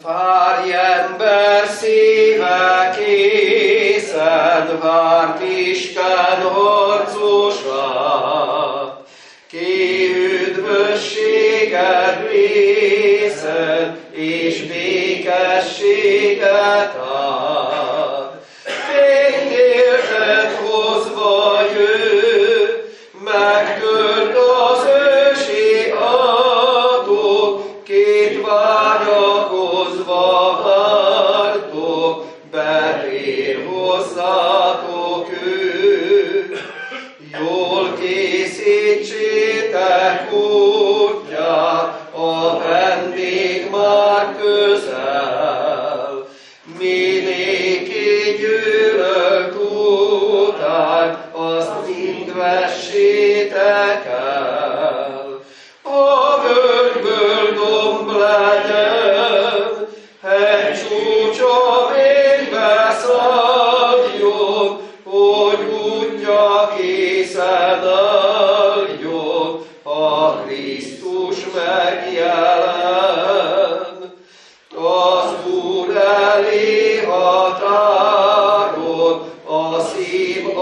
Várj ember szíve készen, várt Isten harcosát, ki üdvösséget részed, és békességet ad. Fényértet hozva jő, megtört az ősi adók, két vágyakozva vártok, betér hozzátok ő. Jól készítsétek útját, a vendég már közel. Minéki gyűlölt után, azt mind vessétek el. A völgyből domb legyen, hegycsúcsa mélybe szálljon, hogy útja készen álljon, a Krisztus megjelen. Az Úr elé határon a szív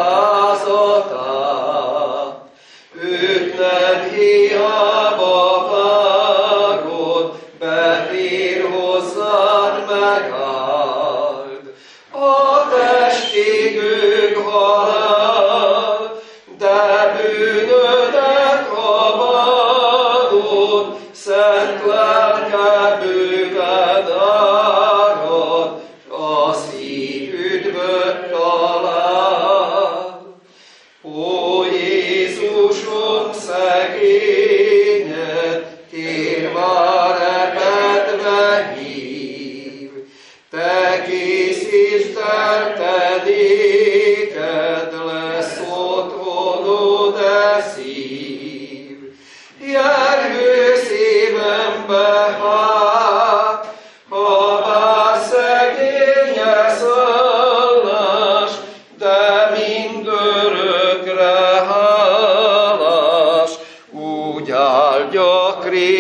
alázatát, őt nem hiába várod, betér hozzád megáld. A testigők halál, de bűnödet habadod, szent lelke bőven árad, a szív üdvöt talál. Ó Jézusom, szegényed, kér már epedve hív, te készítsd el, te néked lesz otthonod e szív. Jergő szívembe hát, ha bár szegénye szállás, de mindörökre hálás, úgy áldja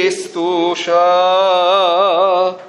Krisztusát.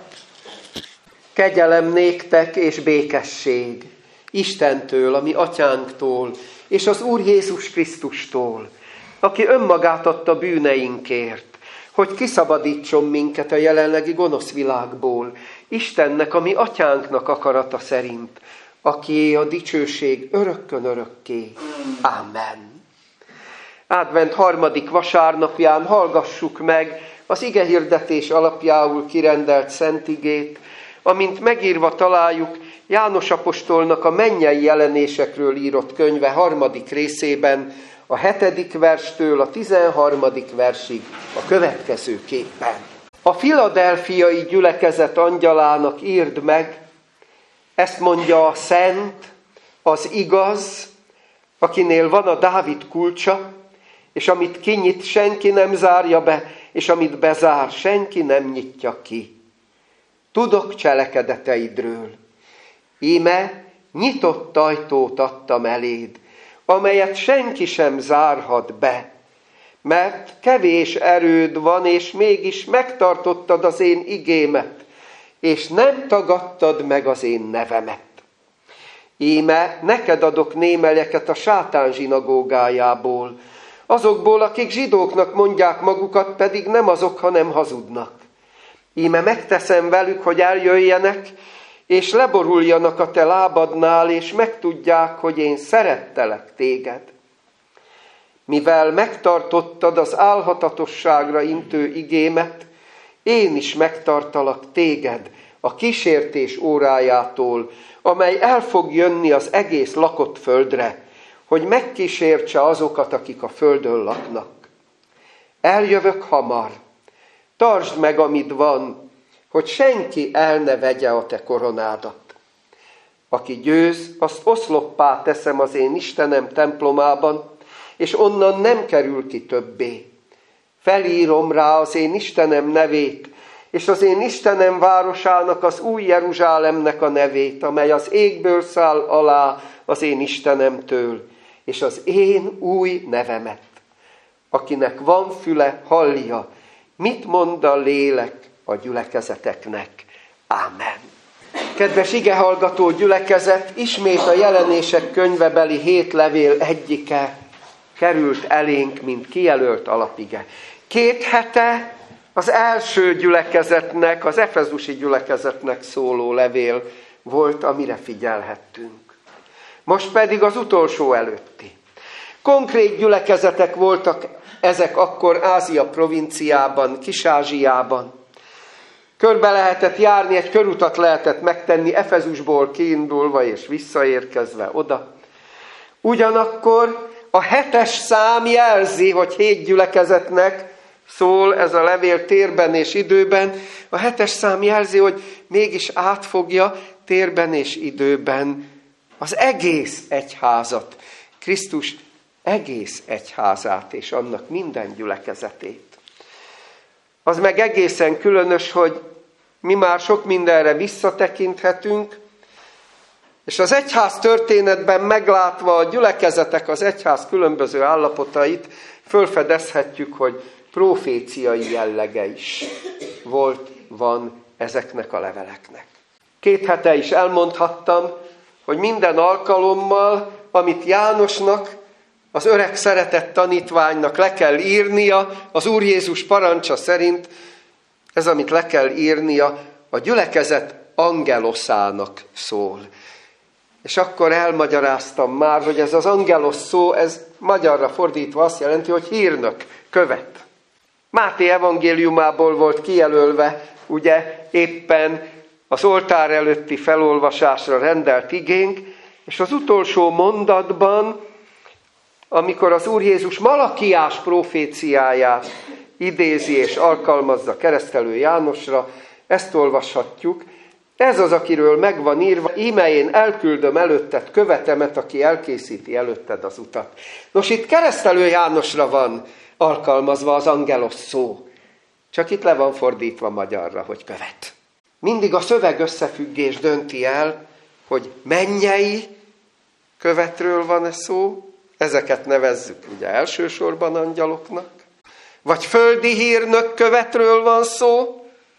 Kegyelem néktek és békesség Istentől, a mi atyánktól, és az Úr Jézus Krisztustól, aki önmagát adta bűneinkért, hogy kiszabadítson minket a jelenlegi gonosz világból, Istennek, a mi atyánknak akarata szerint, akié a dicsőség örökkön örökké. Amen. Advent harmadik vasárnapján hallgassuk meg az igehirdetés alapjául kirendelt szent igét, amint megírva találjuk János apostolnak a mennyei jelenésekről írott könyve 3. részében, a 7. verstől a 13. versig a következőképpen. A filadelfiai gyülekezet angyalának írd meg, ezt mondja a szent, az igaz, akinél van a Dávid kulcsa, és amit kinyit, senki nem zárja be, és amit bezár, senki nem nyitja ki. Tudok cselekedeteidről. Íme nyitott ajtót adtam eléd, amelyet senki sem zárhat be, mert kevés erőd van, és mégis megtartottad az én igémet, és nem tagadtad meg az én nevemet. Íme neked adok némelyeket a sátán zsinagógájából, azokból, akik zsidóknak mondják magukat, pedig nem azok, hanem hazudnak. Íme megteszem velük, hogy eljöjjenek, és leboruljanak a te lábadnál, és megtudják, hogy én szerettelek téged. Mivel megtartottad az álhatatosságra intő igémet, én is megtartalak téged a kísértés órájától, amely el fog jönni az egész lakott földre, hogy megkísértse azokat, akik a földön laknak. Eljövök hamar, tartsd meg, amit van, hogy senki el ne vegye a te koronádat. Aki győz, azt oszloppá teszem az én Istenem templomában, és onnan nem kerül ki többé. Felírom rá az én Istenem nevét, és az én Istenem városának, az új Jeruzsálemnek a nevét, amely az égből száll alá az én Istenemtől, és az én új nevemet. Akinek van füle, hallja, mit mond a lélek a gyülekezeteknek. Ámen. Kedves igehallgató gyülekezet, ismét a Jelenések könyvebeli 7 levél egyike került elénk, mint kijelölt alapige. 2 hete az első gyülekezetnek, az efezusi gyülekezetnek szóló levél volt, amire figyelhettünk. Most pedig az utolsó előtti. Konkrét gyülekezetek voltak ezek akkor Ázsia provinciában, Kis-Ázsiában. Körbe lehetett járni, egy körutat lehetett megtenni, Efezusból kiindulva és visszaérkezve oda. Ugyanakkor a 7-es szám jelzi, hogy 7 gyülekezetnek szól ez a levél térben és időben. A 7-es szám jelzi, hogy mégis átfogja térben és időben az egész egyházat, Krisztus egész egyházát és annak minden gyülekezetét. Az meg egészen különös, hogy mi már sok mindenre visszatekinthetünk, és az egyház történetben meglátva a gyülekezetek, az egyház különböző állapotait, fölfedezhetjük, hogy proféciai jellege is van ezeknek a leveleknek. 2 hete is elmondhattam, hogy minden alkalommal, amit Jánosnak, az öreg szeretett tanítványnak le kell írnia, az Úr Jézus parancsa szerint, ez, amit le kell írnia, a gyülekezet angeloszának szól. És akkor elmagyaráztam már, hogy ez az angelos szó, ez magyarra fordítva azt jelenti, hogy hírnök, követ. Máté evangéliumából volt kijelölve, ugye éppen az oltár előtti felolvasásra rendelt igénk, és az utolsó mondatban, amikor az Úr Jézus Malakiás proféciáját idézi és alkalmazza keresztelő Jánosra, ezt olvashatjuk. Ez az, akiről meg van írva, íme én elküldöm előtted követemet, aki elkészíti előtted az utat. Nos, itt keresztelő Jánosra van alkalmazva az angelos szó, csak itt le van fordítva magyarra, hogy követ. Mindig a szöveg összefüggés dönti el, hogy mennyei követről van ez szó, ezeket nevezzük ugye elsősorban angyaloknak, vagy földi hírnök követről van szó,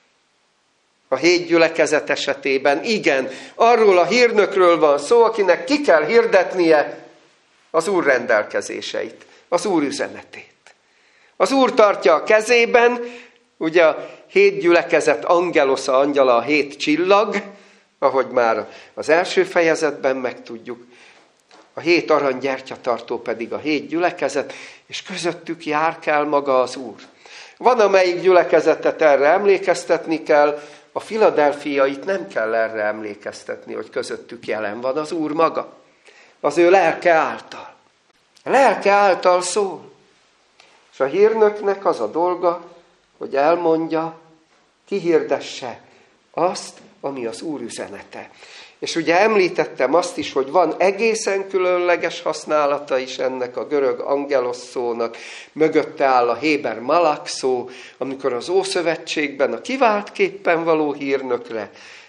a 7 gyülekezet esetében, igen, arról a hírnökről van szó, akinek ki kell hirdetnie az Úr rendelkezéseit, az Úr üzenetét. Az Úr tartja a kezében, ugye a 7 gyülekezet angelosza, angyala a 7 csillag, ahogy már az első fejezetben megtudjuk, a 7 aranygyertyatartó pedig a 7 gyülekezet, és közöttük járkál maga az Úr. Van, amelyik gyülekezetet erre emlékeztetni kell, a filadelfiait nem kell erre emlékeztetni, hogy közöttük jelen van az Úr maga. Az ő lelke által. A lelke által szól. És a hírnöknek az a dolga, hogy elmondja, kihirdesse azt, ami az Úr üzenete. És ugye említettem azt is, hogy van egészen különleges használata is ennek a görög angelos szónak, mögötte áll a héber malak szó, amikor az Ószövetségben a kiváltképpen való hírnökre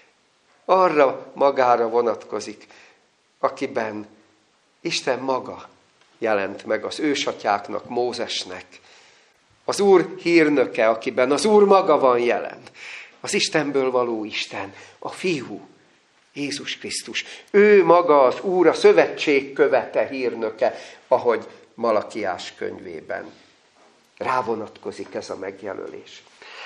arra magára vonatkozik, akiben Isten maga jelent meg az ősatyáknak, Mózesnek. Az Úr hírnöke, akiben az Úr maga van jelen. Az Istenből való Isten, a Fiú, Jézus Krisztus. Ő maga az Úr, a szövetség követe, hírnöke, ahogy Malakiás könyvében rávonatkozik ez a megjelölés.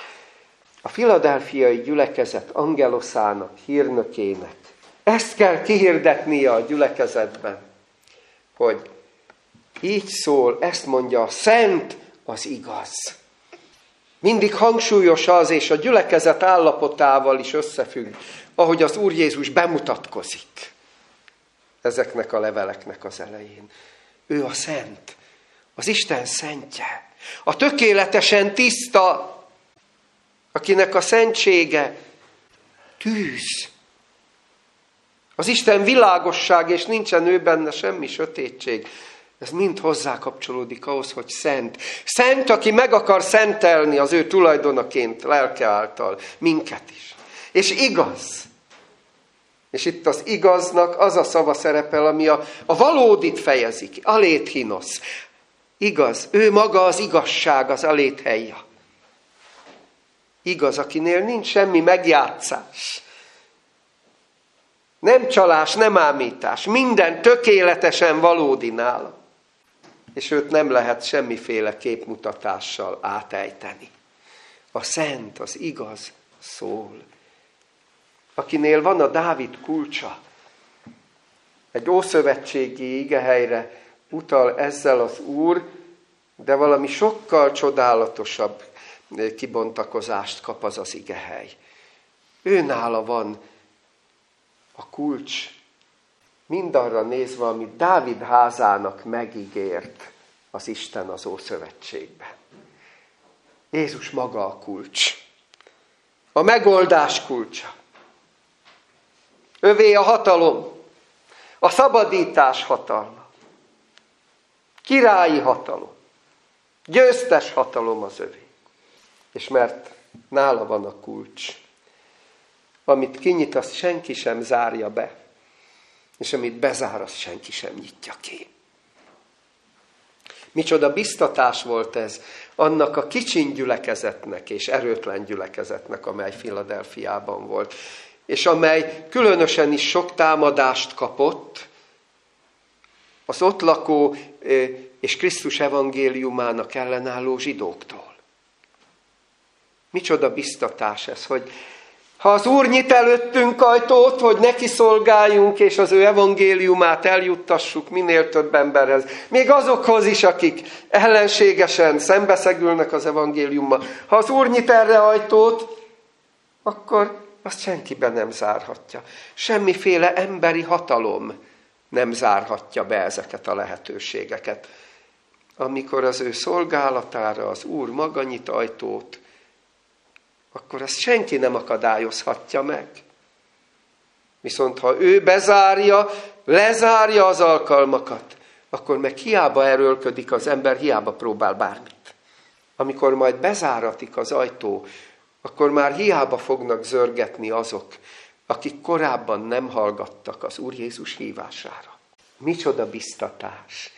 A filadelfiai gyülekezet angeloszának, hírnökének ezt kell kihirdetnie a gyülekezetben, hogy így szól, ezt mondja, a szent az igaz. Mindig hangsúlyos az, és a gyülekezet állapotával is összefügg, ahogy az Úr Jézus bemutatkozik ezeknek a leveleknek az elején. Ő a szent, az Isten szentje, a tökéletesen tiszta, akinek a szentsége tűz. Az Isten világosság, és nincsen ő benne semmi sötétség. Ez mind hozzá kapcsolódik ahhoz, hogy szent. Szent, aki meg akar szentelni az ő tulajdonaként, lelke által, minket is. És igaz. És itt az igaznak az a szava szerepel, ami a valódit fejezik. Aléthinos. Igaz. Ő maga az igazság, az alétheia. Igaz, akinél nincs semmi megjátszás. Nem csalás, nem ámítás. Minden tökéletesen valódi nála. És őt nem lehet semmiféle képmutatással átejteni. A szent, az igaz szól. Akinél van a Dávid kulcsa, egy ószövetségi igehelyre utal ezzel az Úr, de valami sokkal csodálatosabb kibontakozást kap az az igehely. Őnála van a kulcs, mindarra nézve, amit Dávid házának megígért az Isten az Ószövetségben. Jézus maga a kulcs. A megoldás kulcsa. Övé a hatalom, a szabadítás hatalma, királyi hatalom, győztes hatalom az övé. És mert nála van a kulcs, amit kinyit, azt senki sem zárja be, és amit bezár, azt senki sem nyitja ki. Micsoda biztatás volt ez annak a kicsin gyülekezetnek és erőtlen gyülekezetnek, amely Filadelfiában volt, és amely különösen is sok támadást kapott az ott lakó és Krisztus evangéliumának ellenálló zsidóktól. Micsoda biztatás ez, hogy ha az Úr nyit előttünk ajtót, hogy neki szolgáljunk, és az ő evangéliumát eljuttassuk minél több emberhez, még azokhoz is, akik ellenségesen szembeszegülnek az evangéliummal. Ha az Úr nyit erre ajtót, akkor azt senkiben nem zárhatja. Semmiféle emberi hatalom nem zárhatja be ezeket a lehetőségeket. Amikor az ő szolgálatára az Úr maga nyit ajtót, akkor ezt senki nem akadályozhatja meg. Viszont ha ő bezárja, lezárja az alkalmakat, akkor meg hiába erőlködik az ember, hiába próbál bármit. Amikor majd bezáratik az ajtó, akkor már hiába fognak zörgetni azok, akik korábban nem hallgattak az Úr Jézus hívására. Micsoda biztatás!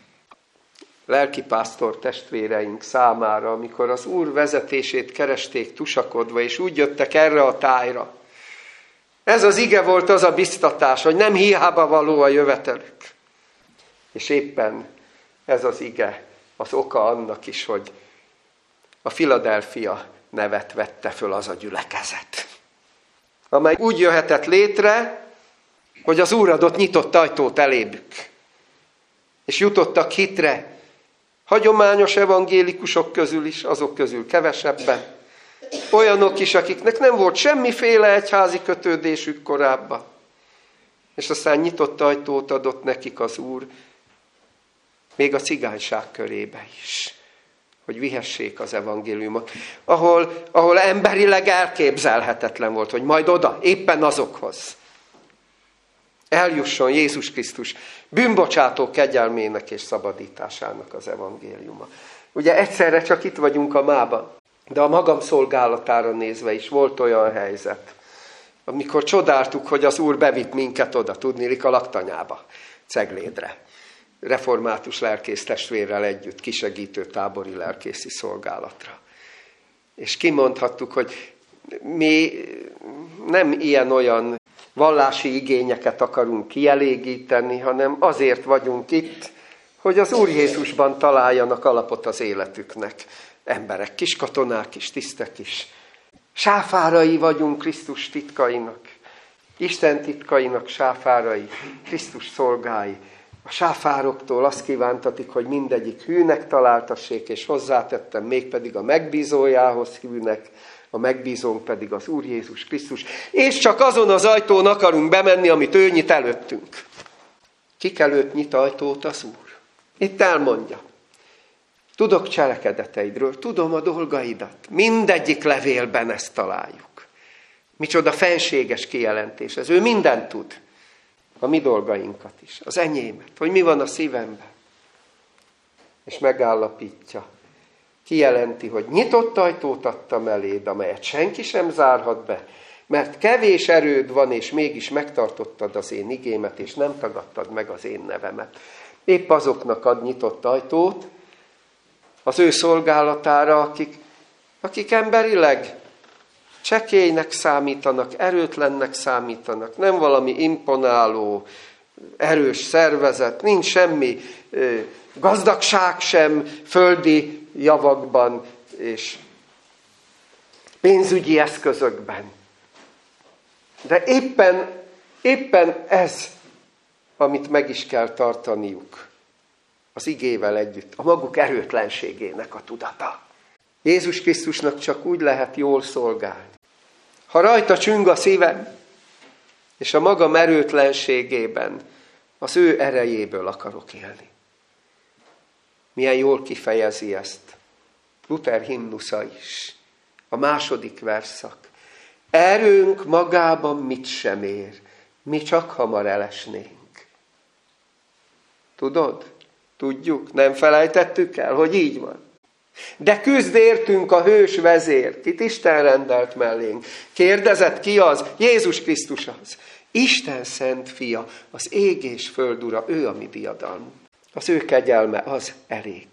Lelkipásztor testvéreink számára, amikor az Úr vezetését keresték tusakodva, és úgy jöttek erre a tájra. Ez az ige volt az a biztatás, hogy nem hiába való a jövetelük. És éppen ez az ige az oka annak is, hogy a Philadelphia nevet vette föl az a gyülekezet, amely úgy jöhetett létre, hogy az Úr adott nyitott ajtót elébük. És jutottak hitre, hagyományos evangélikusok közül is, azok közül kevesebben. Olyanok is, akiknek nem volt semmiféle egyházi kötődésük korábban. És aztán nyitott ajtót adott nekik az Úr, még a cigányság körébe is, hogy vihessék az evangéliumot. Ahol emberileg elképzelhetetlen volt, hogy majd oda, éppen azokhoz eljusson Jézus Krisztus bűnbocsátó kegyelmének és szabadításának az evangéliuma. Ugye egyszerre csak itt vagyunk a mában, de a magam szolgálatára nézve is volt olyan helyzet, amikor csodáltuk, hogy az Úr bevitt minket oda, tudniillik a laktanyába, Ceglédre. Református lelkész testvérrel együtt kisegítő tábori lelkészi szolgálatra. És kimondhattuk, hogy mi nem ilyen-olyan vallási igényeket akarunk kielégíteni, hanem azért vagyunk itt, hogy az Úr Jézusban találjanak alapot az életüknek. Emberek, kis katonák is, tisztek is. Sáfárai vagyunk Krisztus titkainak. Isten titkainak sáfárai, Krisztus szolgái. A sáfároktól azt kívántatik, hogy mindegyik hűnek találtassék, és hozzátettem mégpedig a megbízójához hűnek, a megbízónk pedig az Úr Jézus Krisztus. És csak azon az ajtón akarunk bemenni, amit ő nyit előttünk. Kik előtt nyit ajtót az Úr? Itt elmondja. Tudok cselekedeteidről, tudom a dolgaidat. Mindegyik levélben ezt találjuk. Micsoda fenséges kijelentés ez. Ő mindent tud. A mi dolgainkat is, az enyémet, hogy mi van a szívemben. És megállapítja, kijelenti, hogy nyitott ajtót adtam eléd, amelyet senki sem zárhat be, mert kevés erőd van, és mégis megtartottad az én igémet, és nem tagadtad meg az én nevemet. Épp azoknak ad nyitott ajtót az ő szolgálatára, akik emberileg Csekélynek számítanak, erőtlennek számítanak, nem valami imponáló, erős szervezet, nincs semmi gazdagság sem földi javakban és pénzügyi eszközökben. De éppen ez, amit meg is kell tartaniuk az igével együtt, a maguk erőtlenségének a tudata. Jézus Krisztusnak csak úgy lehet jól szolgálni, ha rajta csüng a szívem, és a magam erőtlenségében az ő erejéből akarok élni. Milyen jól kifejezi ezt Luther himnusza is, a 2. versszak. Erőnk magában mit sem ér, mi csak hamar elesnénk. Tudod? Tudjuk, nem felejtettük el, hogy így van. De küzd értünk a hős vezér, kit Isten rendelt mellénk. Kérdezett, ki az? Jézus Krisztus az. Isten szent fia, az ég és föld ura, ő a mi diadalmunk. Az ő kegyelme az elég.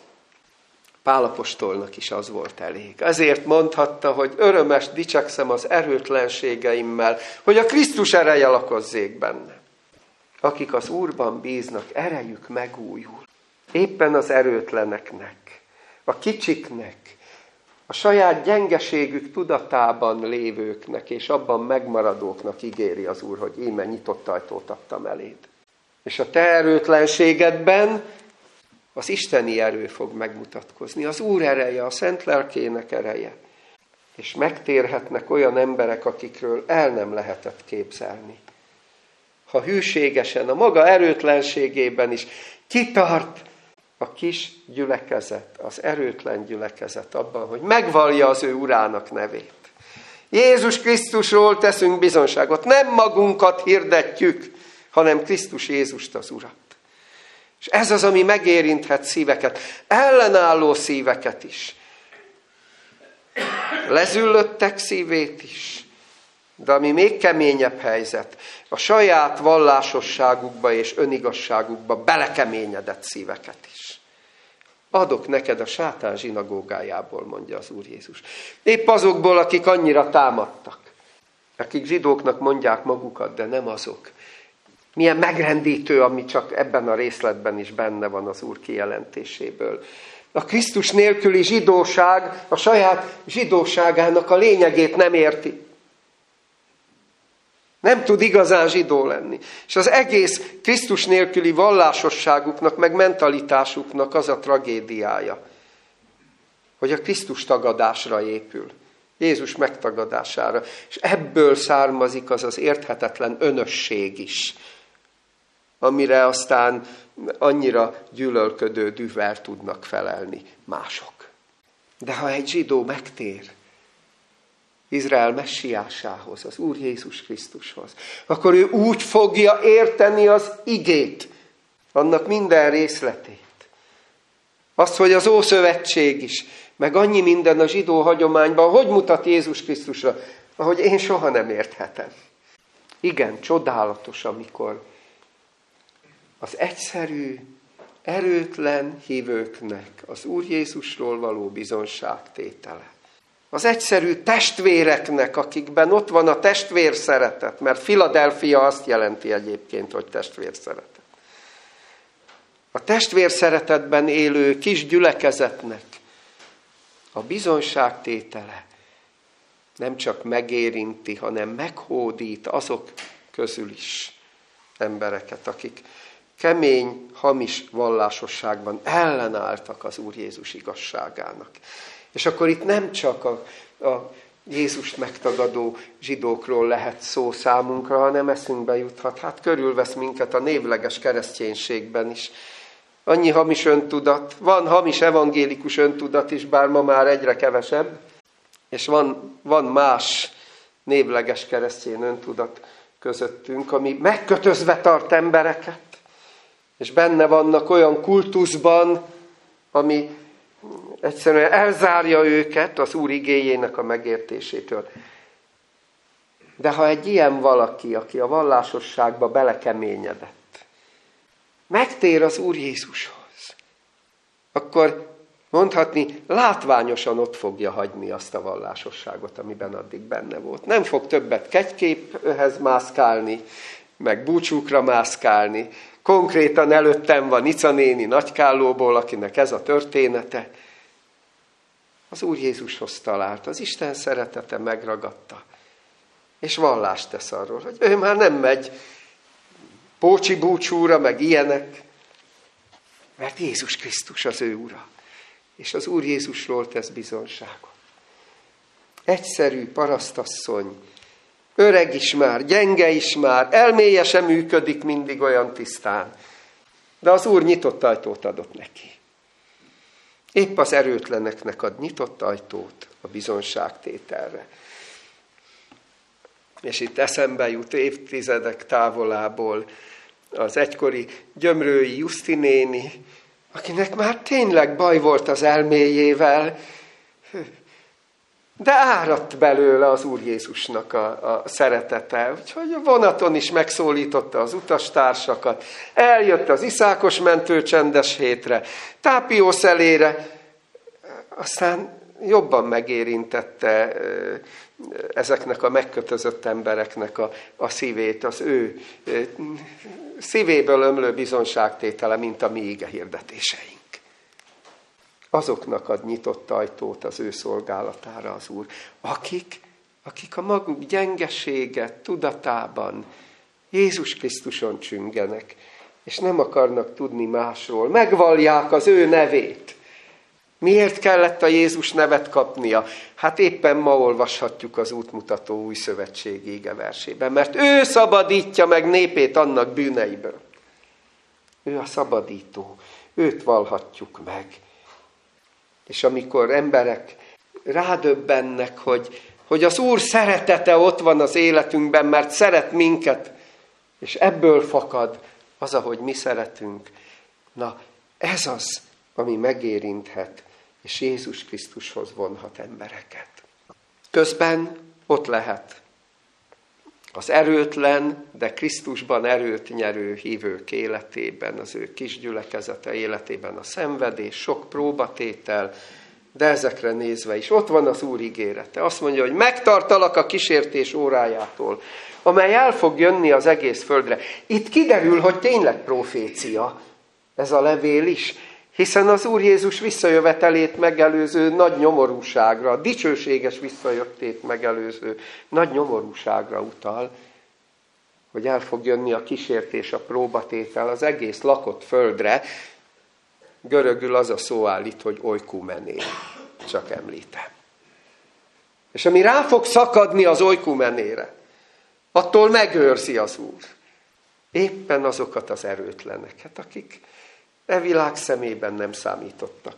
Pál apostolnak is az volt elég. Ezért mondhatta, hogy örömes dicsekszem az erőtlenségeimmel, hogy a Krisztus ereje lakozzék benne. Akik az Úrban bíznak, erejük megújul. Éppen az erőtleneknek, a kicsiknek, a saját gyengeségük tudatában lévőknek és abban megmaradóknak ígéri az Úr, hogy íme nyitott ajtót adtam eléd. És a te erőtlenségedben az isteni erő fog megmutatkozni, az Úr ereje, a Szent Lelkének ereje. És megtérhetnek olyan emberek, akikről el nem lehetett képzelni. Ha hűségesen, a maga erőtlenségében is kitart a kis gyülekezet, az erőtlen gyülekezet abban, hogy megvallja az ő urának nevét. Jézus Krisztusról teszünk bizonságot, nem magunkat hirdetjük, hanem Krisztus Jézust az Urat. És ez az, ami megérinthet szíveket, ellenálló szíveket is. Lezüllöttek szívét is, de ami még keményebb helyzet, a saját vallásosságukba és önigazságukba belekeményedett szíveket is. Adok neked a sátán zsinagógájából, mondja az Úr Jézus. Épp azokból, akik annyira támadtak, akik zsidóknak mondják magukat, de nem azok. Milyen megrendítő, ami csak ebben a részletben is benne van az Úr kijelentéséből. A Krisztus nélküli zsidóság a saját zsidóságának a lényegét nem érti. Nem tud igazán zsidó lenni. És az egész Krisztus nélküli vallásosságuknak, meg mentalitásuknak az a tragédiája, hogy a Krisztus tagadásra épül. Jézus megtagadására. És ebből származik az az érthetetlen önösség is, amire aztán annyira gyűlölködő dühvel tudnak felelni mások. De ha egy zsidó megtér Izrael messiásához, az Úr Jézus Krisztushoz, akkor ő úgy fogja érteni az igét, annak minden részletét. Azt, hogy az Ószövetség is, meg annyi minden a zsidó hagyományban, hogy mutat Jézus Krisztusra, ahogy én soha nem érthetem. Igen, csodálatos, amikor az egyszerű, erőtlen hívőknek az Úr Jézusról való bizonságtétele. Az egyszerű testvéreknek, akikben ott van a testvérszeretet, mert Philadelphia azt jelenti egyébként, hogy testvérszeretet. A testvérszeretetben élő kis gyülekezetnek a bizonságtétele nem csak megérinti, hanem meghódít azok közül is embereket, akik kemény, hamis vallásosságban ellenálltak az Úr Jézus igazságának. És akkor itt nem csak a Jézust megtagadó zsidókról lehet szó számunkra, hanem eszünkbe juthat. Hát körülvesz minket a névleges kereszténységben is. Annyi hamis öntudat, van hamis evangélikus öntudat is, bár ma már egyre kevesebb, és van más névleges keresztény öntudat közöttünk, ami megkötözve tart embereket, és benne vannak olyan kultuszban, ami egyszerűen elzárja őket az Úr igéjének a megértésétől. De ha egy ilyen valaki, aki a vallásosságba belekeményedett, megtér az Úr Jézushoz, akkor mondhatni, látványosan ott fogja hagyni azt a vallásosságot, amiben addig benne volt. Nem fog többet kegyképhez mászkálni, meg búcsúkra mászkálni. Konkrétan előttem van Ica néni Nagykállóból, akinek ez a története. Az Úr Jézushoz talált, az Isten szeretete megragadta. És vallást tesz arról, hogy ő már nem megy pócsi búcsúra, meg ilyenek, mert Jézus Krisztus az ő ura. És az Úr Jézusról tesz bizonyságot. Egyszerű parasztasszony, öreg is már, gyenge is már, elméje sem működik mindig olyan tisztán. De az Úr nyitott ajtót adott neki. Épp az erőtleneknek ad nyitott ajtót a bizonyságtételre. És itt eszembe jut évtizedek távolából az egykori gyömrői Juszti néni, akinek már tényleg baj volt az elméjével, de áradt belőle az Úr Jézusnak a szeretete. Úgyhogy a vonaton is megszólította az utastársakat, eljött az Iszákos mentő csendes hétre, tápiószelére, aztán jobban megérintette ezeknek a megkötözött embereknek a szívét, az ő szívéből ömlő bizonyságtétele, mint a mi ige hirdetéseink. Azoknak ad nyitott ajtót az ő szolgálatára az Úr, akik a maguk gyengesége tudatában Jézus Krisztuson csüngenek, és nem akarnak tudni másról, megvallják az ő nevét. Miért kellett a Jézus nevet kapnia? Hát éppen ma olvashatjuk az útmutató új szövetségi igeversében, mert ő szabadítja meg népét annak bűneiből. Ő a szabadító, őt vallhatjuk meg. És amikor emberek rádöbbennek, hogy az Úr szeretete ott van az életünkben, mert szeret minket, és ebből fakad az, ahogy mi szeretünk. Na, ez az, ami megérinthet, és Jézus Krisztushoz vonhat embereket. Közben ott lehet az erőtlen, de Krisztusban erőt nyerő hívők életében, az ő kis gyülekezete életében a szenvedés, sok próbatétel, de ezekre nézve is ott van az Úr ígérete. Azt mondja, hogy megtartalak a kísértés órájától, amely el fog jönni az egész földre. Itt kiderül, hogy tényleg profécia ez a levél is, hiszen az Úr Jézus visszajövetelét megelőző nagy nyomorúságra, a dicsőséges visszajöttét megelőző nagy nyomorúságra utal, hogy el fog jönni a kísértés, a próbatétel az egész lakott földre. Görögül az a szó állít, hogy oikumené, csak említem. És ami rá fog szakadni az oikumenére, attól megőrzi az Úr éppen azokat az erőtleneket, akik e világ szemében nem számítottak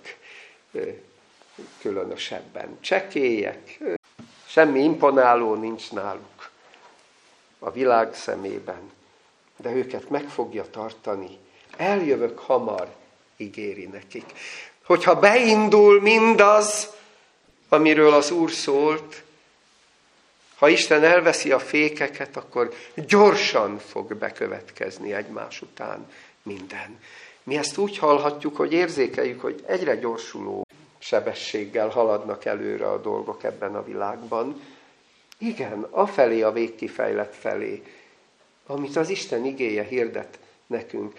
különösebben. Csekélyek, semmi imponáló nincs náluk a világ szemében, de őket meg fogja tartani. Eljövök hamar, ígéri nekik. Hogyha beindul mindaz, amiről az Úr szólt, ha Isten elveszi a fékeket, akkor gyorsan fog bekövetkezni egymás után minden. Mi ezt úgy hallhatjuk, hogy érzékeljük, hogy egyre gyorsuló sebességgel haladnak előre a dolgok ebben a világban. Igen, afelé a végkifejlet felé, amit az Isten igéje hirdet nekünk.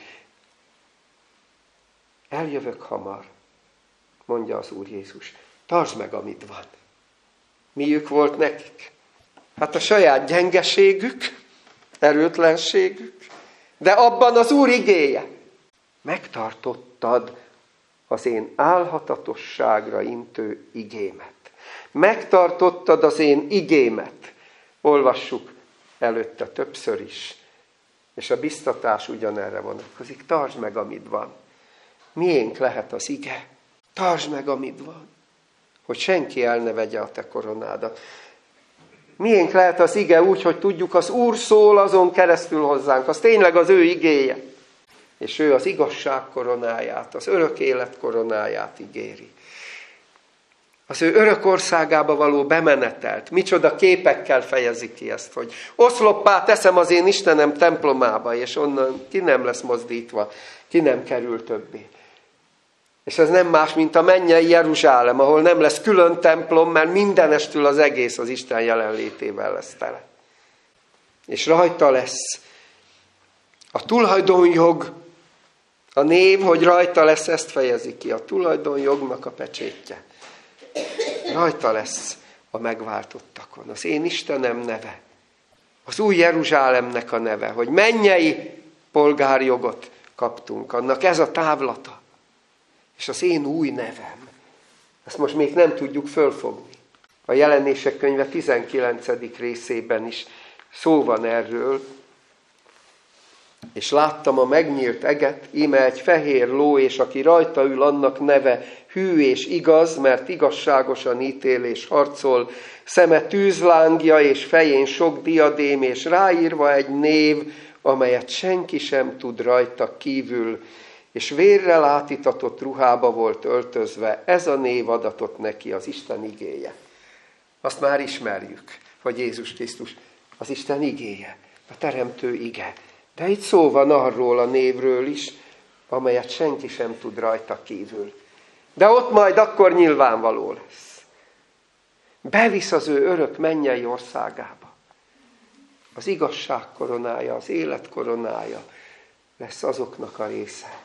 Eljövök hamar, mondja az Úr Jézus. Tartsd meg, amit van. Miük volt nekik? Hát a saját gyengeségük, erőtlenségük, de abban az Úr igéje. Megtartottad az én álhatatosságra intő igémet. Megtartottad az én igémet. Olvassuk előtte többször is. És a biztatás ugyanerre vonatkozik. Tartsd meg, amit van. Miénk lehet az ige? Tartsd meg, amit van. Hogy senki el ne vegye a te koronádat. Miénk lehet az ige úgy, hogy tudjuk, az Úr szól azon keresztül hozzánk. Az tényleg az ő igéje. És ő az igazság koronáját, az örök élet koronáját ígéri. Az ő örök országába való bemenetelt. Micsoda képekkel fejezi ki ezt, hogy oszloppá teszem az én Istenem templomába, és onnan ki nem lesz mozdítva, ki nem kerül többé. És ez nem más, mint a mennyei Jeruzsálem, ahol nem lesz külön templom, mert mindenestül az egész az Isten jelenlétével lesz tele. És rajta lesz a tulajdonjog, a név, hogy rajta lesz, ezt fejezi ki, a tulajdonjognak a pecsétje. Rajta lesz a megváltottakon, az én Istenem neve, az új Jeruzsálemnek a neve, hogy mennyei polgárjogot kaptunk, annak ez a távlata. És az én új nevem, ezt most még nem tudjuk fölfogni. A Jelenések könyve 19. részében is szó van erről. És láttam a megnyílt eget, íme egy fehér ló, és aki rajta ül, annak neve hű és igaz, mert igazságosan ítél és harcol, szeme tűzlángja, és fején sok diadém, és ráírva egy név, amelyet senki sem tud rajta kívül, és vérrel átitatott ruhába volt öltözve. Ez a név adatott neki, az Isten igéje. Azt már ismerjük, hogy Jézus Krisztus az Isten igéje, a teremtő ige. De itt szó van arról a névről is, amelyet senki sem tud rajta kívül. De ott majd akkor nyilvánvaló lesz. Bevisz az ő örök mennyei országába. Az igazság koronája, az élet koronája lesz azoknak a része,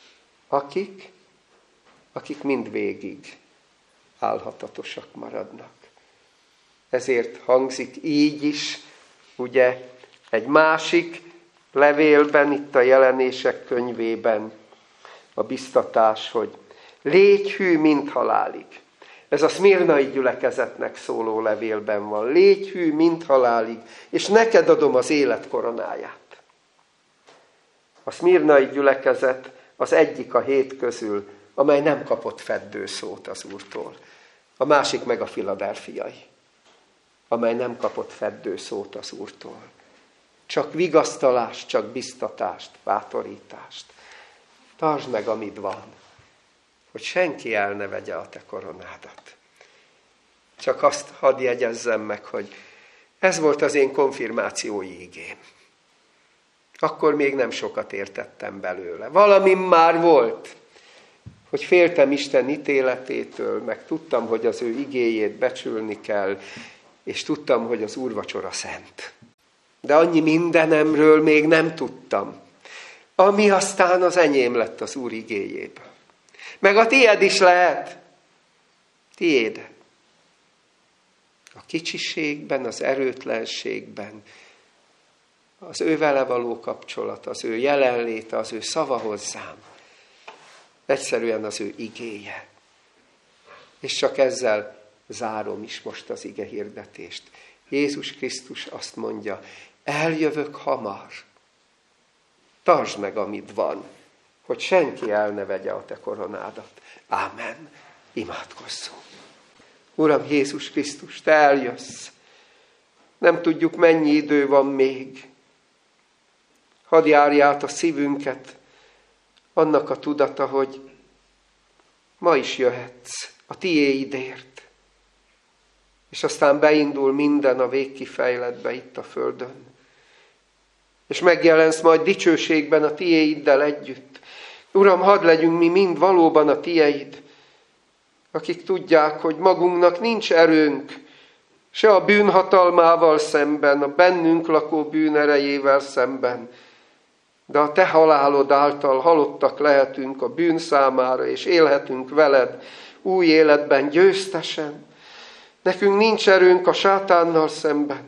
akik mindvégig álhatatosak maradnak. Ezért hangzik így is, ugye, egy másik levélben, itt a Jelenések könyvében a biztatás, hogy légy hű, mint halálig. Ez a szmirnai gyülekezetnek szóló levélben van. Légy hű, mint halálig, és neked adom az élet koronáját. A szmirnai gyülekezet az egyik a 7 közül, amely nem kapott feddőszót az Úrtól. A másik meg a Filadelfiai, amely nem kapott feddőszót az Úrtól. Csak vigasztalást, csak biztatást, bátorítást. Tartsd meg, amit van, hogy senki el ne vegye a te koronádat. Csak azt hadd jegyezzem meg, hogy ez volt az én konfirmációi igém. Akkor még nem sokat értettem belőle. Valamim már volt, hogy féltem Isten ítéletétől, meg tudtam, hogy az ő igéjét becsülni kell, és tudtam, hogy az úrvacsora szent. De annyi mindenemről még nem tudtam, ami aztán az enyém lett az Úr igéjéből. Meg a tiéd is lehet. Tiéd. A kicsiségben, az erőtlenségben, az ő vele való kapcsolat, az ő jelenléte, az ő szava hozzám. Egyszerűen az ő igéje. És csak ezzel zárom is most az ige hirdetést. Jézus Krisztus azt mondja, eljövök hamar. Tartsd meg, amit van, hogy senki el ne vegye a te koronádat. Ámen. Imádkozzunk. Uram Jézus Krisztus, te eljössz. Nem tudjuk, mennyi idő van még. Hadd járj át a szívünket annak a tudata, hogy ma is jöhetsz a tiéidért. És aztán beindul minden a végkifejletbe itt a földön. És megjelensz majd dicsőségben a tiéiddel együtt. Uram, hadd legyünk mi mind valóban a tiéid, akik tudják, hogy magunknak nincs erőnk, se a bűn hatalmával szemben, a bennünk lakó bűn erejével szemben, de a te halálod által halottak lehetünk a bűn számára, és élhetünk veled új életben győztesen. Nekünk nincs erőnk a sátánnal szemben,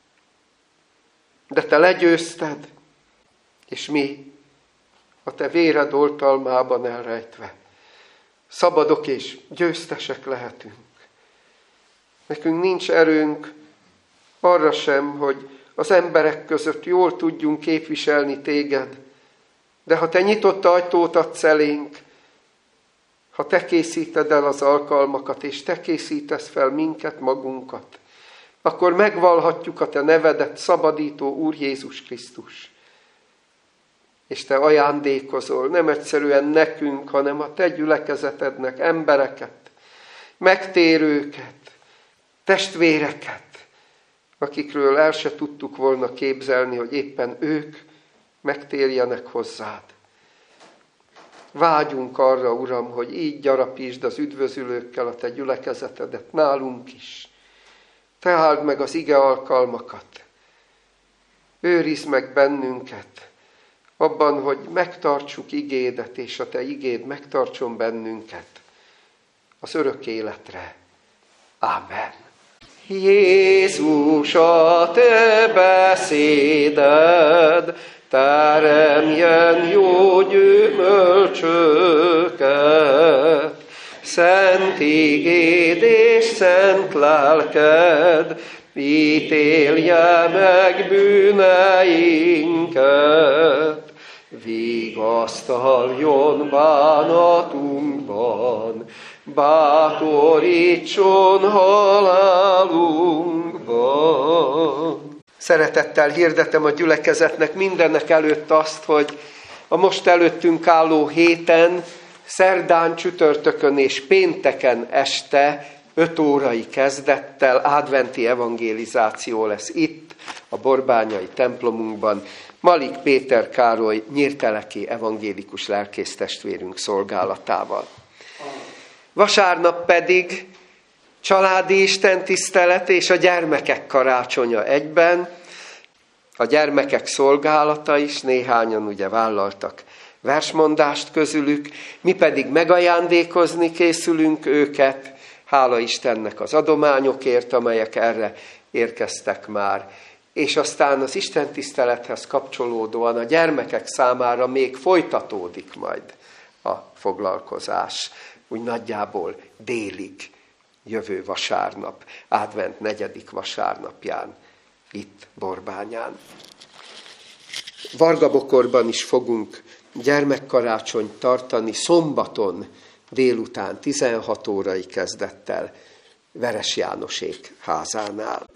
de te legyőzted, és mi a te véred oltalmában elrejtve szabadok és győztesek lehetünk. Nekünk nincs erőnk arra sem, hogy az emberek között jól tudjunk képviselni téged, de ha te nyitott ajtót adsz elénk, ha te készíted el az alkalmakat, és te készítesz fel minket, magunkat, akkor megvallhatjuk a te nevedet, szabadító Úr Jézus Krisztus. És te ajándékozol nem egyszerűen nekünk, hanem a te gyülekezetednek embereket, megtérőket, testvéreket, akikről el se tudtuk volna képzelni, hogy éppen ők megtérjenek hozzád. Vágyunk arra, Uram, hogy így gyarapítsd az üdvözülőkkel a te gyülekezetedet nálunk is. Te áld meg az ige alkalmakat. Őrizd meg bennünket abban, hogy megtartsuk igédet, és a te igéd megtartson bennünket az örök életre. Ámen. Jézus, a te beszéded teremjen jó gyümölcsöket. Szent igéd és szent lelked ítélje meg bűneinket. Vigasztaljon bánatunkban, bátorítson halálunkban. Szeretettel hirdetem a gyülekezetnek mindenek előtt azt, hogy a most előttünk álló héten, szerdán, csütörtökön és pénteken este 5 órai kezdettel adventi evangelizáció lesz itt, a borbányai templomunkban, Malik Péter Károly nyírteleki evangélikus lelkésztestvérünk szolgálatával. Vasárnap pedig családi istentisztelet és a gyermekek karácsonya egyben, a gyermekek szolgálata is, néhányan ugye vállaltak versmondást közülük, mi pedig megajándékozni készülünk őket, hála Istennek az adományokért, amelyek erre érkeztek már. És aztán az istentisztelethez kapcsolódóan a gyermekek számára még folytatódik majd a foglalkozás, úgy nagyjából délig, jövő vasárnap, advent 4. vasárnapján, itt Borbányán. Vargabokorban is fogunk gyermekkarácsonyt tartani szombaton délután 16 órai kezdettel Veres Jánosék házánál.